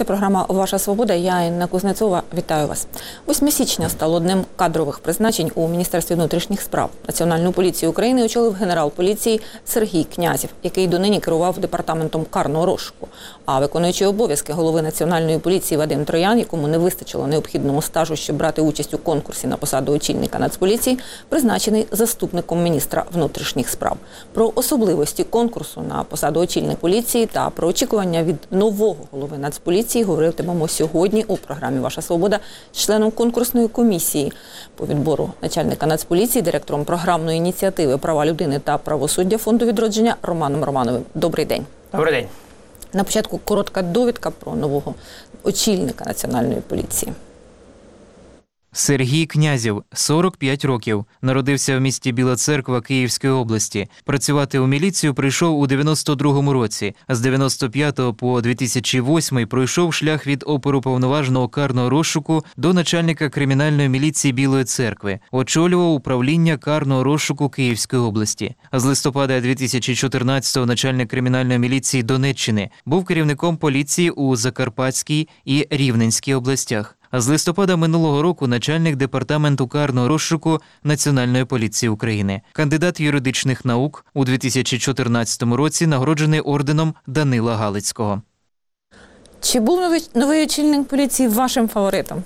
Це програма «Ваша свобода». Я, Інна Кузнецова, вітаю вас. 8 січня стало днем кадрових призначень у Міністерстві внутрішніх справ. Національну поліцію України очолив генерал поліції Сергій Князєв, який донині керував департаментом карного розшуку. А виконуючий обов'язки голови Національної поліції Вадим Троян, якому не вистачило необхідного стажу, щоб брати участь у конкурсі на посаду очільника Нацполіції, призначений заступником міністра внутрішніх справ. Про особливості конкурсу на посаду очільника поліції та про очікування від нового голови Нацполіції говоритимемо сьогодні у програмі «Ваша свобода» з членом конкурсної комісії по відбору начальника Нацполіції, директором програмної ініціативи «Права людини та правосуддя» Фонду відродження Романом Романовим. Добрий день. Добрий день. На початку коротка довідка про нового очільника Національної поліції. Сергій Князєв, 45 років. Народився в місті Біла Церква Київської області. Працювати у міліцію прийшов у 92-му році. З 95-го по 2008-й пройшов шлях від оперуповноваженого карного розшуку до начальника кримінальної міліції Білої Церкви. Очолював управління карного розшуку Київської області. З листопада 2014-го начальник кримінальної міліції Донеччини. Був керівником поліції у Закарпатській і Рівненській областях. А з листопада минулого року начальник департаменту карного розшуку Національної поліції України. Кандидат юридичних наук, у 2014 році нагороджений орденом Данила Галицького. Чи був новий очільник поліції вашим фаворитом?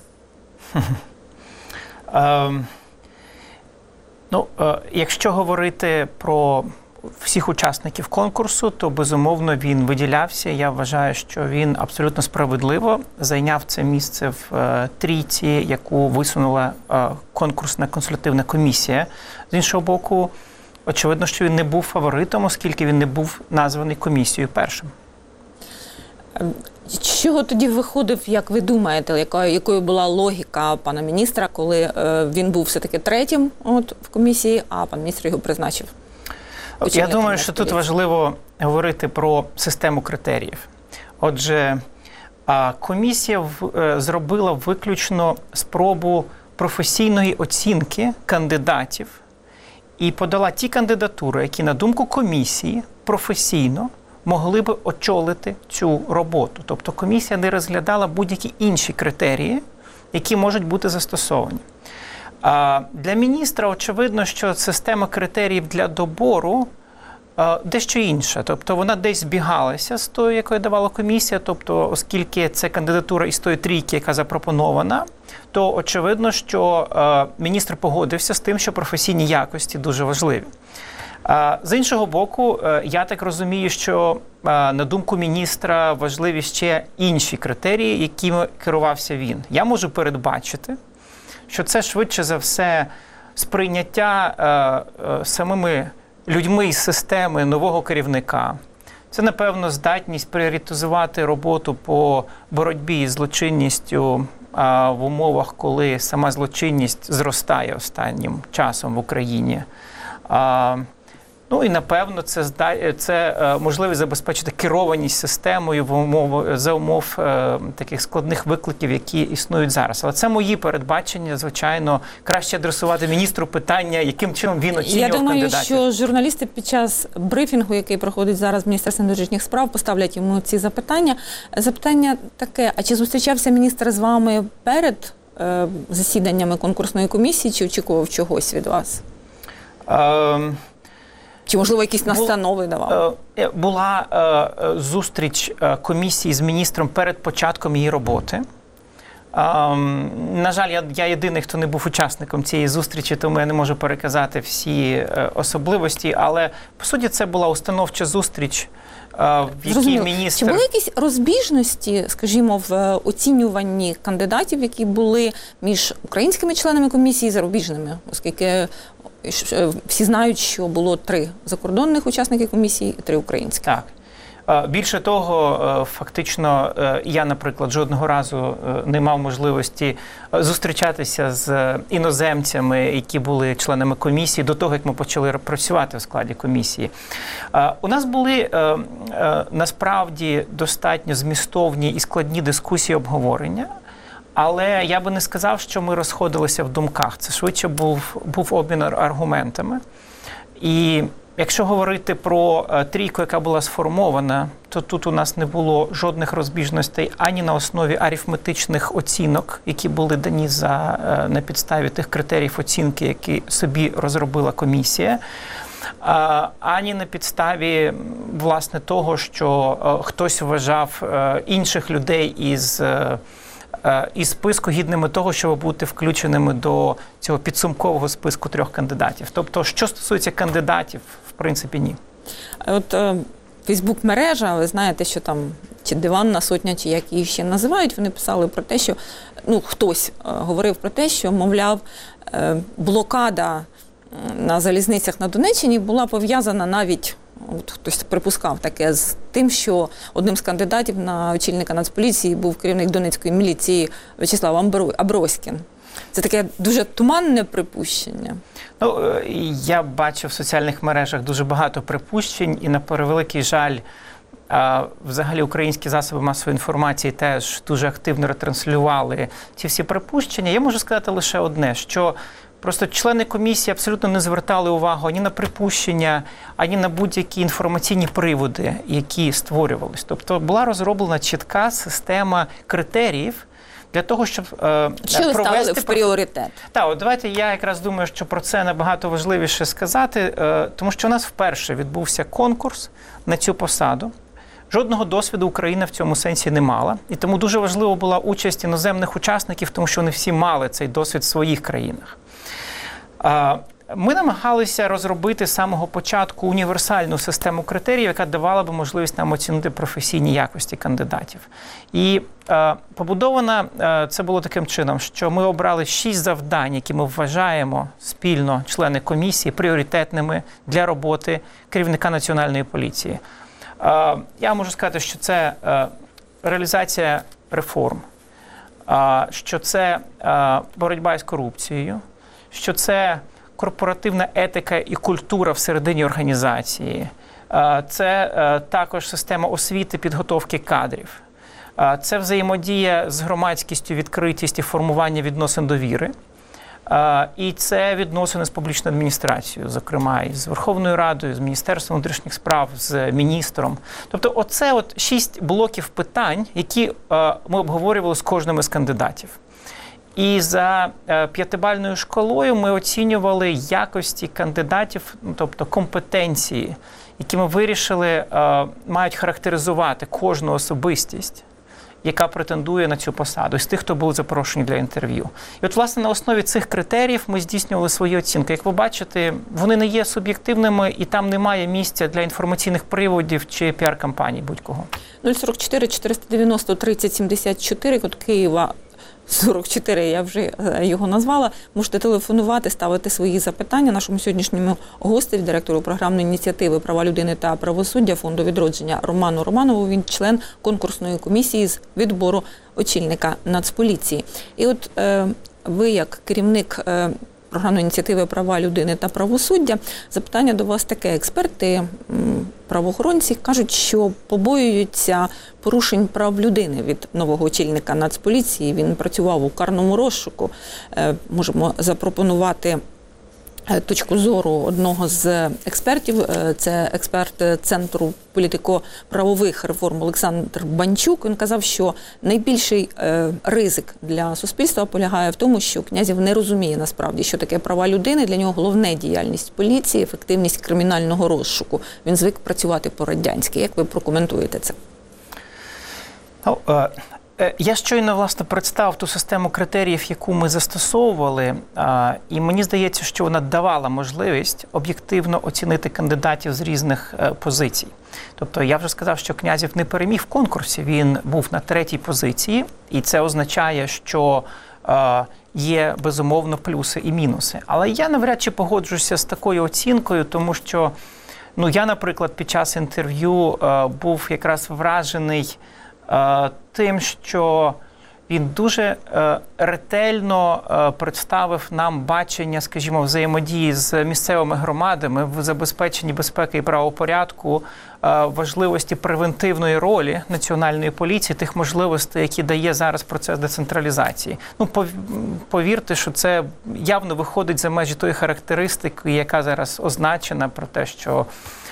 Якщо говорити про всіх учасників конкурсу, то, безумовно, він виділявся. Я вважаю, що він абсолютно справедливо зайняв це місце в трійці, яку висунула конкурсна консультативна комісія. З іншого боку, очевидно, що він не був фаворитом, оскільки він не був названий комісією першим. З чого тоді виходив, як ви думаєте, якою була логіка пана міністра, коли він був все-таки третім в комісії, а пан міністр його призначив? Я думаю, що тут важливо говорити про систему критеріїв. Отже, комісія зробила виключно спробу професійної оцінки кандидатів і подала ті кандидатури, які, на думку комісії, професійно могли би очолити цю роботу. Тобто комісія не розглядала будь-які інші критерії, які можуть бути застосовані. Для міністра очевидно, що система критеріїв для добору дещо інша. Тобто вона десь збігалася з тою, якою давала комісія. Тобто, оскільки це кандидатура із тої трійки, яка запропонована, то очевидно, що міністр погодився з тим, що професійні якості дуже важливі. З іншого боку, я так розумію, що, на думку міністра, важливі ще інші критерії, якими керувався він. Я можу передбачити, що це швидше за все сприйняття самими людьми із системи нового керівника. Це, напевно, здатність пріоритезувати роботу по боротьбі з злочинністю в умовах, коли сама злочинність зростає останнім часом в Україні. Ну і, напевно, це можливість забезпечити керованість системою за умов таких складних викликів, які існують зараз. Але це мої передбачення, звичайно, краще адресувати міністру питання, яким чином він оцінював кандидатів. Я думаю, що журналісти під час брифінгу, який проходить зараз в Міністерстві внутрішніх справ, поставлять йому ці запитання. Запитання таке, а чи зустрічався міністр з вами перед засіданнями конкурсної комісії, чи очікував чогось від вас? Чи, можливо, якісь настанови давав? Була зустріч комісії з міністром перед початком її роботи. На жаль, я єдиний, хто не був учасником цієї зустрічі, тому я не можу переказати всі особливості, але, по суті, це була установча зустріч, в якій міністр... Чи були якісь розбіжності, скажімо, в оцінюванні кандидатів, які були між українськими членами комісії і зарубіжними, оскільки всі знають, що було 3 закордонних учасники комісії і 3 українські? Так. Більше того, фактично, я, наприклад, жодного разу не мав можливості зустрічатися з іноземцями, які були членами комісії, до того, як ми почали працювати в складі комісії. У нас були, насправді, достатньо змістовні і складні дискусії, обговорення, але я би не сказав, що ми розходилися в думках. Це швидше був обмін аргументами. І Якщо говорити про трійку, яка була сформована, то тут у нас не було жодних розбіжностей ані на основі арифметичних оцінок, які були дані на підставі тих критеріїв оцінки, які собі розробила комісія, ані на підставі, власне, того, що хтось вважав інших людей із списку гідними того, щоб бути включеними до цього підсумкового списку 3 кандидатів. Тобто, що стосується кандидатів, в принципі, ні. От Фейсбук-мережа, ви знаєте, що там чи диванна сотня, чи як її ще називають, вони писали про те, що, хтось говорив про те, що, мовляв, блокада на залізницях на Донеччині була пов'язана навіть, хтось припускав таке, з тим, що одним з кандидатів на очільника Нацполіції був керівник Донецької міліції В'ячеслав Аброськін. Це таке дуже туманне припущення. Я бачив в соціальних мережах дуже багато припущень, і, на превеликий жаль, взагалі українські засоби масової інформації теж дуже активно ретранслювали ці всі припущення. Я можу сказати лише одне, що просто члени комісії абсолютно не звертали увагу ані на припущення, ані на будь-які інформаційні приводи, які створювались. Тобто була розроблена чітка система критеріїв для того, щоб що ви ставили в пріоритет? Так, давайте я якраз думаю, що про це набагато важливіше сказати, тому що у нас вперше відбувся конкурс на цю посаду. Жодного досвіду Україна в цьому сенсі не мала. І тому дуже важлива була участь іноземних учасників, тому що вони всі мали цей досвід в своїх країнах. Ми намагалися розробити з самого початку універсальну систему критеріїв, яка давала б можливість нам оцінити професійні якості кандидатів. І побудована це було таким чином, що ми обрали 6 завдань, які ми вважаємо спільно, члени комісії, пріоритетними для роботи керівника Національної поліції. Я можу сказати, що це реалізація реформ, що це боротьба з корупцією, що це корпоративна етика і культура всередині організації, це також система освіти, підготовки кадрів, це взаємодія з громадськістю, відкритість і формування відносин довіри, і це відносини з публічною адміністрацією, зокрема, із Верховною Радою, з Міністерством внутрішніх справ, з міністром. Тобто оце 6 блоків питань, які ми обговорювали з кожним із кандидатів. І за 5-бальною шкалою ми оцінювали якості кандидатів, тобто компетенції, які ми вирішили мають характеризувати кожну особистість, яка претендує на цю посаду, з тих, хто був запрошений для інтерв'ю. І власне, на основі цих критеріїв ми здійснювали свої оцінки. Як ви бачите, вони не є суб'єктивними, і там немає місця для інформаційних приводів чи піар-кампаній будь-кого. 044 490 30 74, код Києва 44, я вже його назвала. Можете телефонувати, ставити свої запитання нашому сьогоднішньому гостеві, директору програмної ініціативи «Права людини та правосуддя» Фонду відродження Роману Романову. Він член конкурсної комісії з відбору очільника Нацполіції. І от ви, як керівник програмної ініціативи «Права людини та правосуддя», запитання до вас таке. Експерти, правоохоронці кажуть, що побоюються порушень прав людини від нового очільника Нацполіції. Він працював у карному розшуку. Можемо запропонувати точку зору одного з експертів. Це експерт Центру політико-правових реформ Олександр Банчук. Він казав, що найбільший ризик для суспільства полягає в тому, що Князєв не розуміє насправді, що таке права людини. Для нього головне діяльність поліції, ефективність кримінального розшуку. Він звик працювати по-радянськи. Як ви прокоментуєте це? Я щойно, власне, представив ту систему критеріїв, яку ми застосовували, і мені здається, що вона давала можливість об'єктивно оцінити кандидатів з різних позицій. Тобто я вже сказав, що Князєв не переміг в конкурсі, він був на 3-й позиції, і це означає, що є, безумовно, плюси і мінуси. Але я навряд чи погоджуся з такою оцінкою, тому що, я, наприклад, під час інтерв'ю був якраз вражений тим, що він дуже ретельно представив нам бачення, скажімо, взаємодії з місцевими громадами в забезпеченні безпеки і правопорядку, важливості превентивної ролі національної поліції, тих можливостей, які дає зараз процес децентралізації. Ну, повірте, що це явно виходить за межі тої характеристики, яка зараз означена про те, що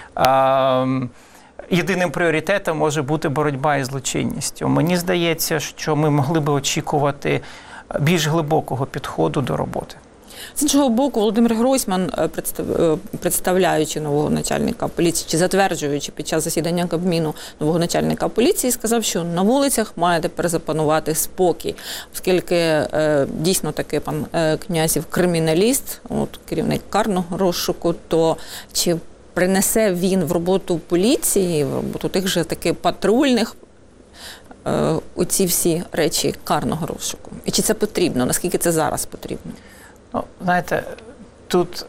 єдиним пріоритетом може бути боротьба із злочинністю. Мені здається, що ми могли би очікувати більш глибокого підходу до роботи. З іншого боку, Володимир Гройсман, представляючи нового начальника поліції, чи затверджуючи під час засідання Кабміну нового начальника поліції, сказав, що на вулицях має тепер запанувати спокій, оскільки дійсно таки пан Князів криміналіст, керівник карного розшуку, то чи принесе він в роботу поліції, в роботу тих же таки патрульних, оці всі речі карного розшуку? І чи це потрібно? Наскільки це зараз потрібно? Ну, знаєте, тут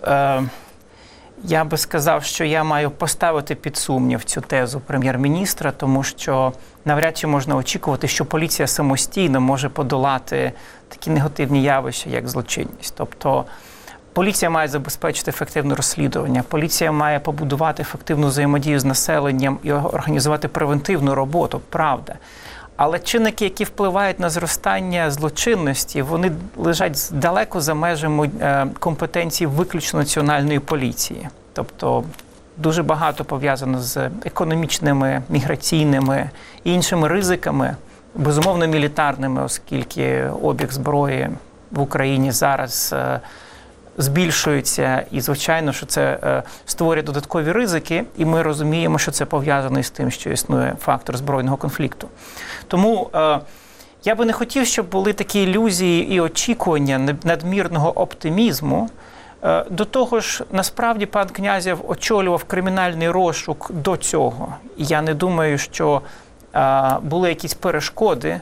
я би сказав, що я маю поставити під сумнів цю тезу прем'єр-міністра, тому що навряд чи можна очікувати, що поліція самостійно може подолати такі негативні явища, як злочинність. Тобто поліція має забезпечити ефективне розслідування, поліція має побудувати ефективну взаємодію з населенням і організувати превентивну роботу, правда. Але чинники, які впливають на зростання злочинності, вони лежать далеко за межами компетенції виключно національної поліції. Тобто дуже багато пов'язано з економічними, міграційними і іншими ризиками, безумовно мілітарними, оскільки обіг зброї в Україні зараз збільшується, і, звичайно, що це створює додаткові ризики, і ми розуміємо, що це пов'язано із тим, що існує фактор збройного конфлікту. Тому я би не хотів, щоб були такі ілюзії і очікування надмірного оптимізму. До того ж, насправді, пан Князєв очолював кримінальний розшук до цього. І я не думаю, що були якісь перешкоди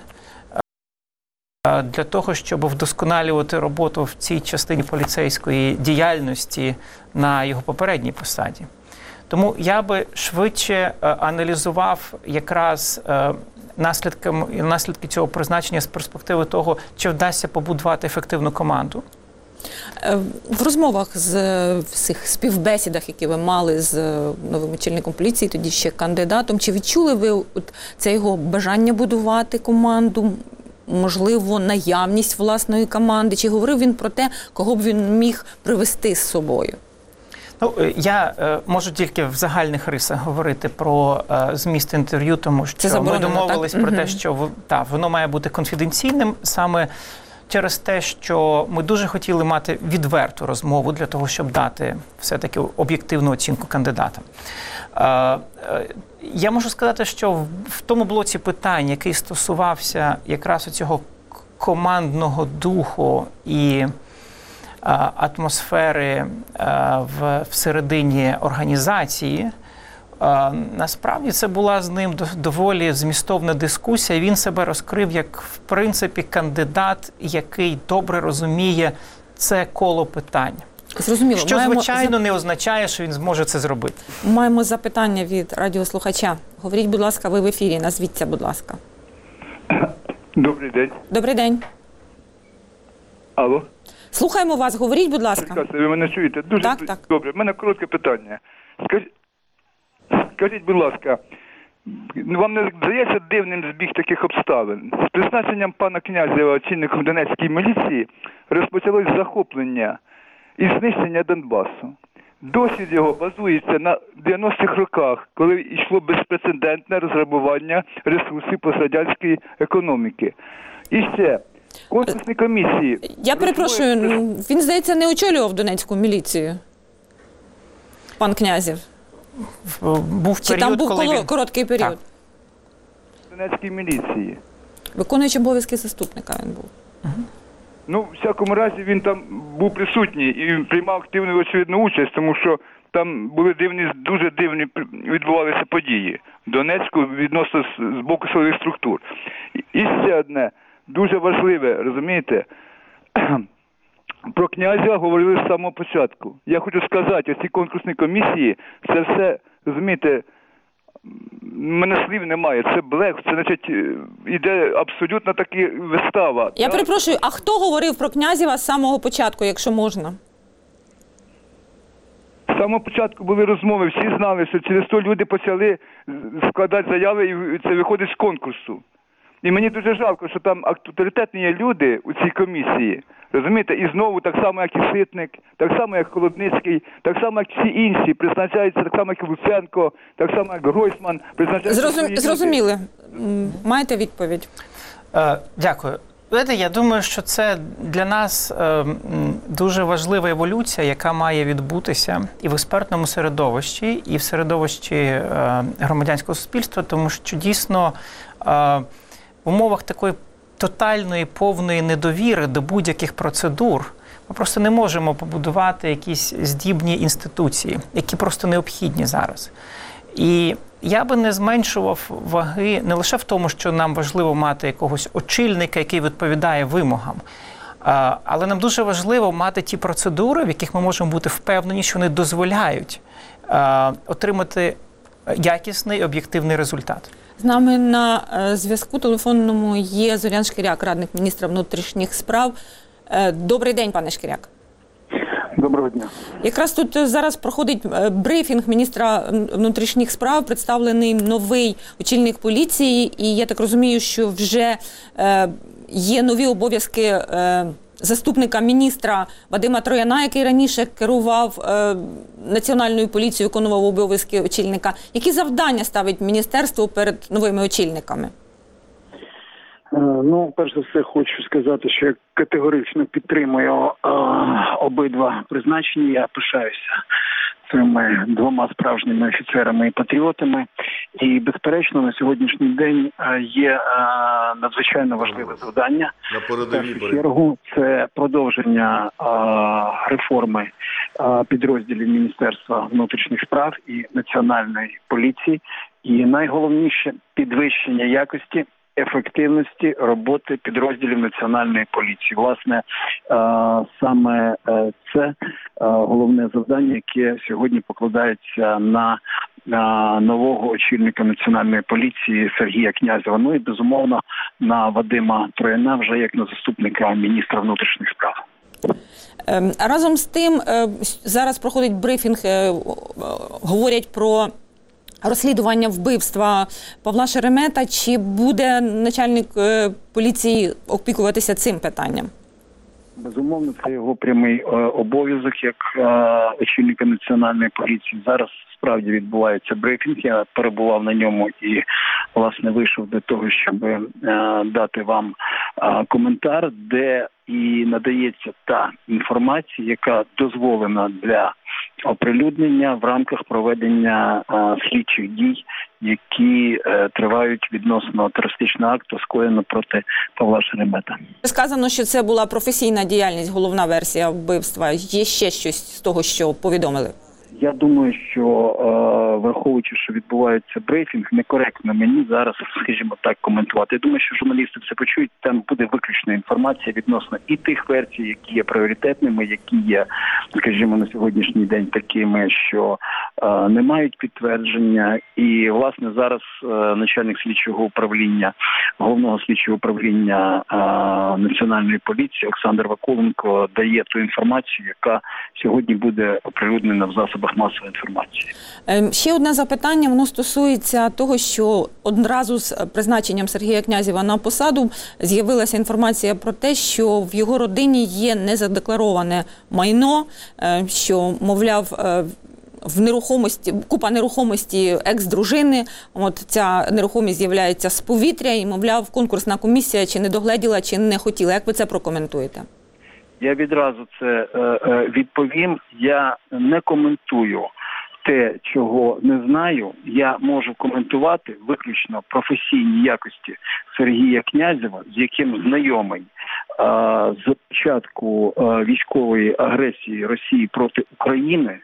для того, щоб вдосконалювати роботу в цій частині поліцейської діяльності на його попередній посаді. Тому я би швидше аналізував якраз наслідки цього призначення з перспективи того, чи вдасться побудувати ефективну команду. В розмовах з всіх співбесідах, які ви мали з новим очільником поліції, тоді ще кандидатом, чи відчули ви це його бажання будувати команду, можливо, наявність власної команди? Чи говорив він про те, кого б він міг привести з собою? Ну, я можу тільки в загальних рисах говорити про зміст інтерв'ю, тому що ми домовились про те, що воно має бути конфіденційним саме через те, що ми дуже хотіли мати відверту розмову для того, щоб дати все-таки об'єктивну оцінку кандидатам. Я можу сказати, що в тому блоці питань, який стосувався якраз цього командного духу і атмосфери всередині організації, насправді це була з ним доволі змістовна дискусія. Він себе розкрив як, в принципі, кандидат, який добре розуміє це коло питань. Зрозуміло. Що, звичайно, не означає, що він зможе це зробити. Маємо запитання від радіослухача. Говоріть, будь ласка, ви в ефірі. Назвіться, будь ласка. Добрий день. Добрий день. Алло. Слухаємо вас. Говоріть, будь ласка. Ви мене чуєте? Дуже так. Добре. У мене коротке питання. Скажіть, будь ласка, вам не здається дивним збіг таких обставин? З призначенням пана Князєва очільником Донецької міліції розпочалось захоплення і знищення Донбасу. Досвід його базується на 90-х роках, коли йшло безпрецедентне розграбування ресурсів пострадянської економіки. І ще конкурсні комісії... Я перепрошую, він, здається, не очолював Донецьку міліцію? Пан Князєв? Був чи період, там був коли короткий період? Донецькій міліції. Виконуючи обов'язки заступника він був. Ну, в всякому разі, він там був присутній і приймав активну, очевидну участь, тому що там були дуже дивні відбувалися події в Донецьку відносно з боку силових структур. І ще одне, дуже важливе, розумієте, про Князя говорили з самого початку. Я хочу сказати, ці конкурсні комісії, це все, розумієте, мене слів немає. Це блеф, це, значить, іде абсолютно таки вистава. Я перепрошую, а хто говорив про Князєва з самого початку, якщо можна? З самого початку були розмови, всі знали, що через то люди почали складати заяви, і це виходить з конкурсу. І мені дуже жалко, що там авторитетні є люди у цій комісії, розумієте, і знову так само, як і Ситник, так само, як Холодницький, так само, як всі інші, призначаються так само, як і Луценко, так само, як Гройсман, призначаються. Зрозуміли. Маєте відповідь? Дякую. Знаєте, я думаю, що це для нас дуже важлива еволюція, яка має відбутися і в експертному середовищі, і в середовищі громадянського суспільства, тому що дійсно в умовах такої тотальної, повної недовіри до будь-яких процедур ми просто не можемо побудувати якісь здібні інституції, які просто необхідні зараз. І я би не зменшував ваги не лише в тому, що нам важливо мати якогось очільника, який відповідає вимогам, але нам дуже важливо мати ті процедури, в яких ми можемо бути впевнені, що вони дозволяють отримати якісний, об'єктивний результат. З нами на зв'язку телефонному є Зорян Шкіряк, радник міністра внутрішніх справ. Добрий день, пане Шкіряк. Доброго дня. Якраз тут зараз проходить брифінг міністра внутрішніх справ, представлений новий очільник поліції, і я так розумію, що вже є нові обов'язки заступника міністра Вадима Трояна, який раніше керував Національною поліцією, виконував обов'язки очільника. Які завдання ставить міністерство перед новими очільниками? Ну, перш за все, хочу сказати, що я категорично підтримую обидва призначення. Я пишаюся цими двома справжніми офіцерами і патріотами. І, безперечно, на сьогоднішній день є надзвичайно важливе завдання. В першу чергу це продовження реформи підрозділів Міністерства внутрішніх справ і Національної поліції. І найголовніше – підвищення якості, ефективності роботи підрозділів Національної поліції. Власне, саме це головне завдання, яке сьогодні покладається на нового очільника Національної поліції Сергія Князєва. Ну і, безумовно, на Вадима Трояна вже як на заступника міністра внутрішніх справ. Разом з тим, зараз проходить брифінг, говорять про розслідування вбивства Павла Шеремета. Чи буде начальник поліції опікуватися цим питанням? Безумовно, це його прямий обов'язок як очільника Національної поліції. Зараз справді відбувається брифінг. Я перебував на ньому і, власне, вийшов до того, щоб дати вам коментар, де і надається та інформація, яка дозволена для оприлюднення в рамках проведення слідчих дій, які тривають відносно терористичного акту, скоєно проти Павла Шеремета. Сказано, що це була професійна діяльність, головна версія вбивства. Є ще щось з того, що повідомили? Я думаю, що враховуючи, що відбувається брифінг, некоректно мені зараз, скажімо так, коментувати. Я думаю, що журналісти все почують, там буде виключна інформація відносно і тих версій, які є пріоритетними, які є, скажімо, на сьогоднішній день такими, що не мають підтвердження. І, власне, зараз начальник слідчого управління, головного слідчого управління Національної поліції Олександр Вакуленко дає ту інформацію, яка сьогодні буде оприлюднена в засобах масової інформації. Ще одне запитання, воно стосується того, що одразу з призначенням Сергія Князєва на посаду з'явилася інформація про те, що в його родині є незадеклароване майно, що, мовляв, в нерухомості, купа нерухомості екс-дружини, от ця нерухомість з'являється з повітря і, мовляв, конкурсна комісія чи не догледіла, чи не хотіла. Як ви це прокоментуєте? Я відразу це відповім. Я не коментую те, чого не знаю. Я можу коментувати виключно професійні якості Сергія Князєва, з яким знайомий з початку військової агресії Росії проти України.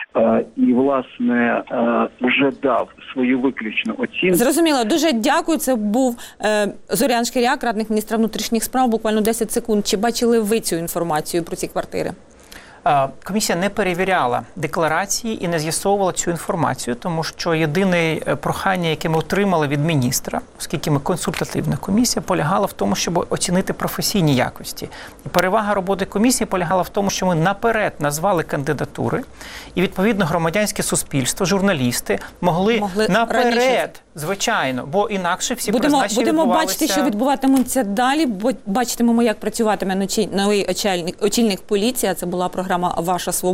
І, власне, вже дав свою виключну оцінку. Зрозуміло. Дуже дякую. Це був Зорян Шкіряк, радник міністра внутрішніх справ. Буквально 10 секунд. Чи бачили ви цю інформацію про ці квартири? Комісія не перевіряла декларації і не з'ясовувала цю інформацію, тому що єдине прохання, яке ми отримали від міністра, оскільки ми консультативна комісія, полягало в тому, щоб оцінити професійні якості. І перевага роботи комісії полягала в тому, що ми наперед назвали кандидатури, і відповідно громадянське суспільство, журналісти могли наперед, раніше. Звичайно, бо інакше всі призначення будемо відбувалися... бачити, що відбуватиметься далі, бо бачитимемо, як працюватиме новий очільник поліції. Це була програма «Ваша свобода».